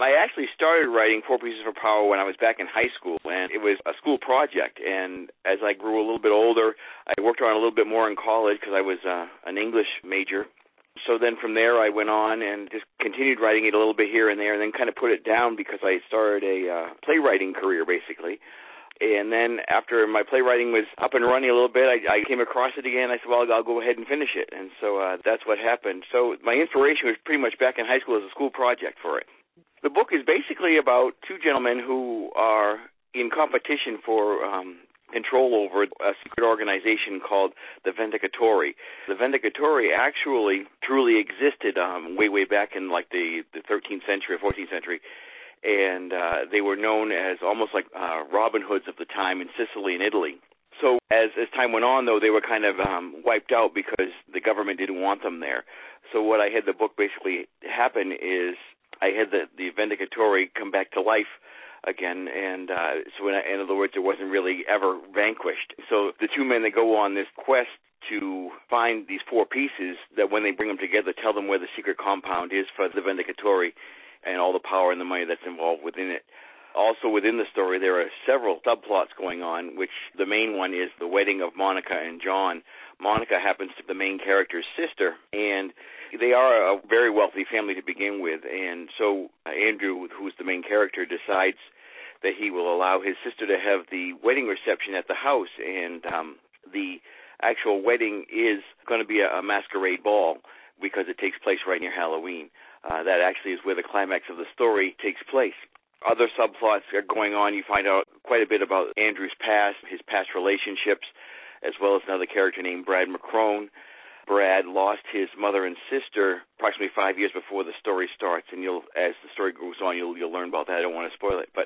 I actually started writing Four Pieces for Power when I was back in high school, and it was a school project. And as I grew a little bit older, I worked on it a little bit more in college because I was an English major. So then from there I went on and just continued writing it a little bit here and there, and then kind of put it down because I started a playwriting career, basically. And then after my playwriting was up and running a little bit, I came across it again. I said, well, I'll go ahead and finish it. And so that's what happened. So my inspiration was pretty much back in high school as a school project for it. The book is basically about two gentlemen who are in competition for control over a secret organization called the Vendicatori. The Vendicatori actually truly existed way back in like the 13th century or 14th century. And they were known as almost like Robin Hoods of the time in Sicily and Italy. So as time went on, though, they were kind of wiped out because the government didn't want them there. So what I had the book basically happen is I had the Vendicatori come back to life again, and so in other words, it wasn't really ever vanquished. So the two men that go on this quest to find these four pieces that when they bring them together, tell them where the secret compound is for the Vendicatori, and all the power and the money that's involved within it. Also within the story, there are several subplots going on, which the main one is the wedding of Monica and John. Monica happens to be the main character's sister, and they are a very wealthy family to begin with. And so Andrew, who's the main character, decides that he will allow his sister to have the wedding reception at the house, and the actual wedding is going to be a masquerade ball because it takes place right near Halloween. That actually is where the climax of the story takes place. Other subplots are going on. You find out quite a bit about Andrew's past, his past relationships, as well as another character named Brad McCrone. Brad lost his mother and sister approximately 5 years before the story starts, and as the story goes on, you'll learn about that. I don't want to spoil it, but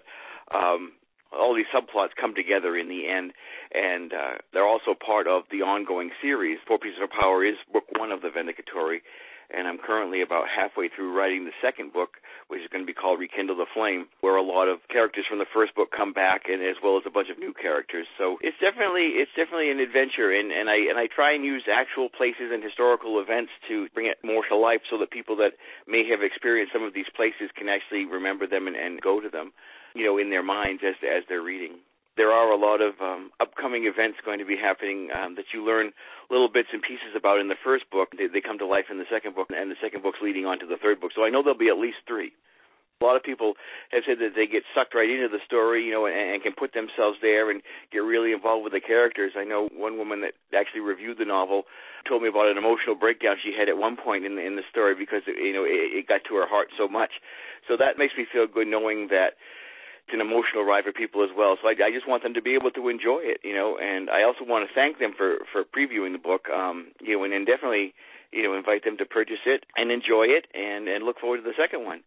all these subplots come together in the end, and they're also part of the ongoing series. Four Pieces of Power is book one of the Vendicatori, and I'm currently about halfway through writing the second book, which is going to be called Rekindle the Flame, where a lot of characters from the first book come back, and as well as a bunch of new characters. So it's definitely an adventure, and I try and use actual places and historical events to bring it more to life, so that people that may have experienced some of these places can actually remember them and go to them, in their minds as they're reading. There are a lot of upcoming events going to be happening that you learn little bits and pieces about in the first book. They come to life in the second book, and the second book's leading on to the third book. So I know there'll be at least three. A lot of people have said that they get sucked right into the story, and can put themselves there and get really involved with the characters. I know one woman that actually reviewed the novel told me about an emotional breakdown she had at one point in the story because it got to her heart so much. So that makes me feel good knowing that it's an emotional ride for people as well. So I just want them to be able to enjoy it, and I also want to thank them for previewing the book, and then definitely, invite them to purchase it and enjoy it and look forward to the second one.